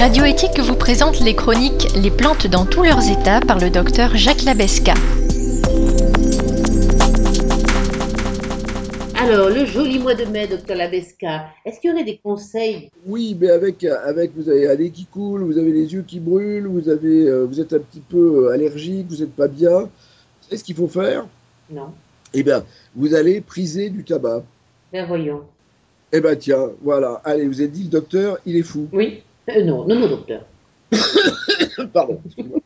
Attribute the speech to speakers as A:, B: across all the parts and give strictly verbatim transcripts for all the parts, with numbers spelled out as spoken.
A: Radio Éthique vous présente les chroniques Les plantes dans tous leurs états par le docteur Jacques Labesca.
B: Alors, le joli mois de mai, docteur Labesca, est-ce qu'il y aurait des conseils?
C: Oui, mais avec, avec vous avez un nez qui coule, vous avez les yeux qui brûlent, vous, avez, euh, vous êtes un petit peu allergique, vous n'êtes pas bien. Vous savez ce qu'il faut faire?
B: Non.
C: Eh bien, vous allez priser du tabac.
B: Ben voyons.
C: Eh bien, tiens, voilà. Allez, vous avez dit, le docteur, il est fou.
B: Oui. Euh, non, non, non, docteur.
C: Pardon, excusez-moi.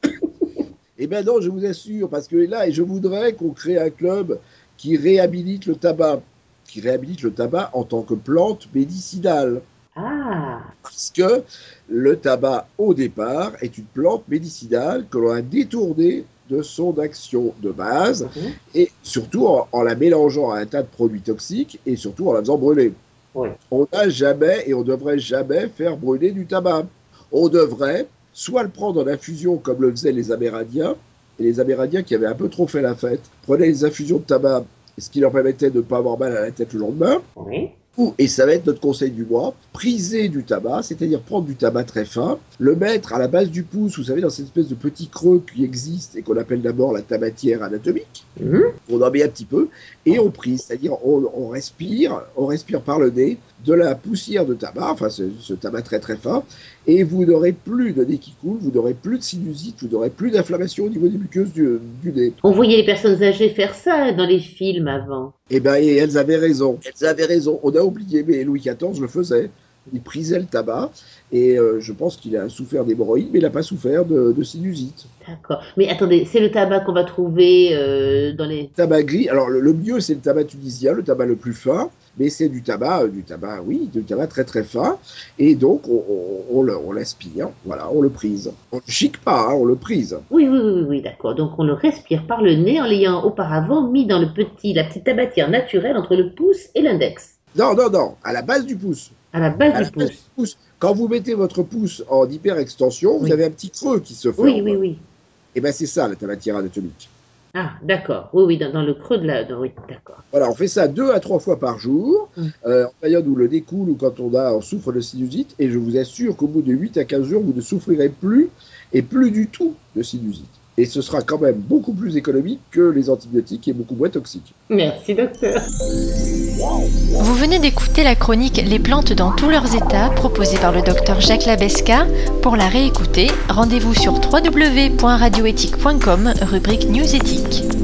C: Eh bien non, je vous assure, parce que là, je voudrais qu'on crée un club qui réhabilite le tabac, qui réhabilite le tabac en tant que plante médicinale.
B: Ah.
C: Parce que le tabac, au départ, est une plante médicinale que l'on a détournée de son action de base, mmh. et surtout en, en la mélangeant à un tas de produits toxiques, et surtout en la faisant brûler.
B: Oui.
C: On n'a jamais, et on ne devrait jamais faire brûler du tabac. On devrait soit le prendre en infusion comme le faisaient les Amérindiens, et les Amérindiens qui avaient un peu trop fait la fête, prenaient les infusions de tabac, ce qui leur permettait de ne pas avoir mal à la tête le lendemain.
B: Oui.
C: Ou, et ça va être notre conseil du mois, priser du tabac, c'est-à-dire prendre du tabac très fin, le mettre à la base du pouce, vous savez, dans cette espèce de petit creux qui existe et qu'on appelle d'abord la tabatière anatomique. Mmh. On en met un petit peu et on prise, c'est-à-dire on, on respire, on respire par le nez de la poussière de tabac, enfin ce, ce tabac très très fin, et vous n'aurez plus de nez qui coule, vous n'aurez plus de sinusite, vous n'aurez plus d'inflammation au niveau des muqueuses du, du nez.
B: On voyait les personnes âgées faire ça dans les films avant.
C: Eh bien, et elles avaient raison, elles avaient raison, on a oublié, mais Louis quatorze le faisait. Il prisait le tabac et euh, je pense qu'il a souffert d'hémorroïdes, mais il n'a pas souffert de, de sinusite.
B: D'accord. Mais attendez, c'est le tabac qu'on va trouver euh, dans les...
C: Tabac gris, alors le, le mieux c'est le tabac tunisien, le tabac le plus fin, mais c'est du tabac, euh, du tabac, oui, du tabac très très fin, et donc on, on, on, le, on l'aspire, voilà, on le prise. On ne chique pas, hein, on le prise.
B: Oui, oui, oui, oui, d'accord. Donc on le respire par le nez en l'ayant auparavant mis dans le petit, la petite tabatière naturelle entre le pouce et l'index.
C: Non, non, non, à la base du pouce.
B: À la base,
C: à
B: du,
C: la
B: pouce.
C: base du pouce. Quand vous mettez votre pouce en hyperextension, oui. vous avez un petit creux qui se forme.
B: Oui, oui, oui.
C: Et bien c'est ça la tabatière anatomique.
B: Ah, d'accord. Oui, oui, dans, dans le creux de la... Dans, oui, d'accord.
C: Voilà, on fait ça deux à trois fois par jour, mmh. euh, en période où le nez coule ou quand on, a, on souffre de sinusite, et je vous assure qu'au bout de huit à quinze jours, vous ne souffrirez plus, et plus du tout de sinusite. Et ce sera quand même beaucoup plus économique que les antibiotiques et beaucoup moins toxique.
B: Merci, docteur.
A: Vous venez d'écouter la chronique Les plantes dans tous leurs états, proposée par le docteur Jacques Labesca. Pour la réécouter, rendez-vous sur w w w point radio éthique point com, rubrique News Éthique.